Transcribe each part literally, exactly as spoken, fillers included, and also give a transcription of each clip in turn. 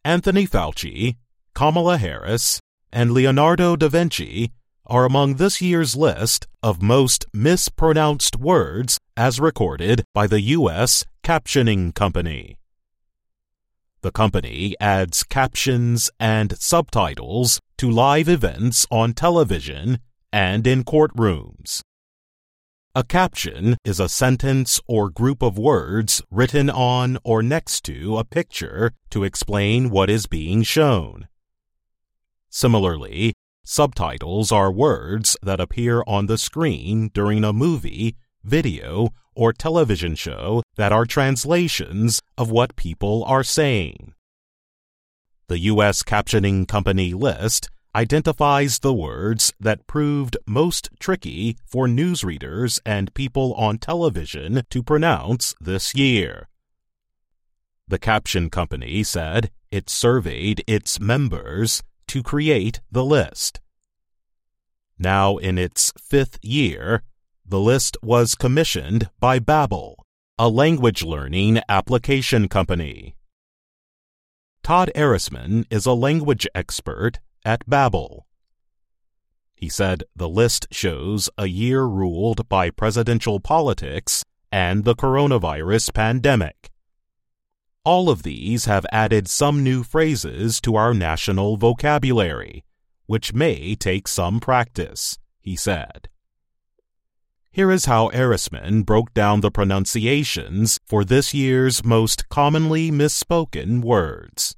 Anthony Fauci, Kamala Harris, and Leonardo da Vinci are among this year's list of most mispronounced words as recorded by the U S Captioning Company. The company adds captions and subtitles to live events on television and in courtrooms. A caption is a sentence or group of words written on or next to a picture to explain what is being shown. Similarly, subtitles are words that appear on the screen during a movie, video, or television show that are translations of what people are saying. The U S Captioning Company list identifies the words that proved most tricky for newsreaders and people on television to pronounce this year. The Caption Company said it surveyed its members to create the list. Now in its fifth year, the list was commissioned by Babbel, a language learning application company. Todd Erisman is a language expert at Babbel. He said the list shows a year ruled by presidential politics and the coronavirus pandemic. All of these have added some new phrases to our national vocabulary, which may take some practice, he said. Here is how Erisman broke down the pronunciations for this year's most commonly misspoken words.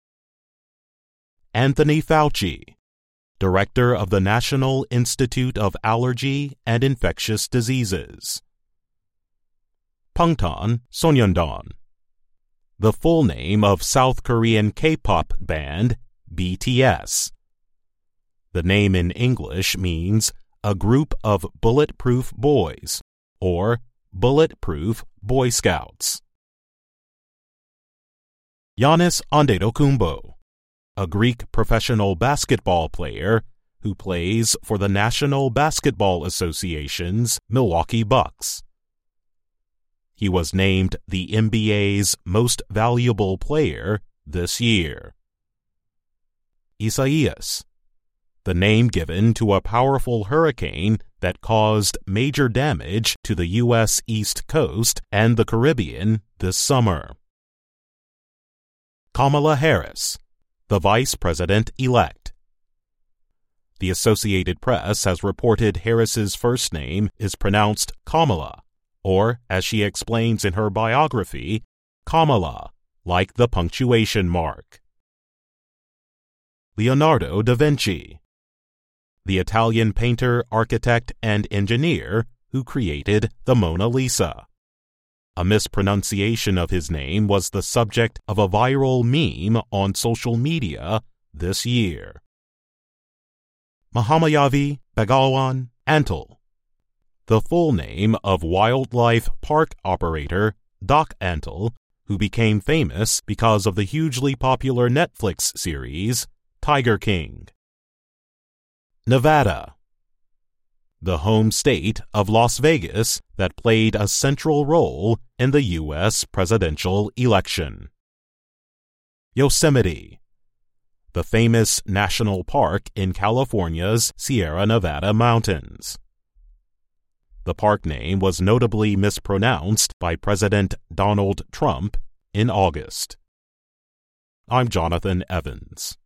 Anthony Fauci, Director of the National Institute of Allergy and Infectious Diseases. Bangtan Sonyeondan, the full name of South Korean K-pop band B T S. The name in English means a group of bulletproof boys, or bulletproof Boy Scouts. Giannis Antetokounmpo, a Greek professional basketball player who plays for the National Basketball Association's Milwaukee Bucks. He was named the N B A's Most Valuable Player this year. Isaias, the name given to a powerful hurricane that caused major damage to the U S East Coast and the Caribbean this summer. Kamala Harris, the Vice President-elect. The Associated Press has reported Harris's first name is pronounced Kamala, or, as she explains in her biography, Kamala, like the punctuation mark. Leonardo da Vinci, the Italian painter, architect, and engineer who created the Mona Lisa. A mispronunciation of his name was the subject of a viral meme on social media this year. Mahamayavi Bhagawan Antle, the full name of wildlife park operator Doc Antle, who became famous because of the hugely popular Netflix series Tiger King. Nevada, the home state of Las Vegas that played a central role in the U S presidential election. Yosemite, the famous national park in California's Sierra Nevada mountains. The park name was notably mispronounced by President Donald Trump in August. I'm Jonathan Evans.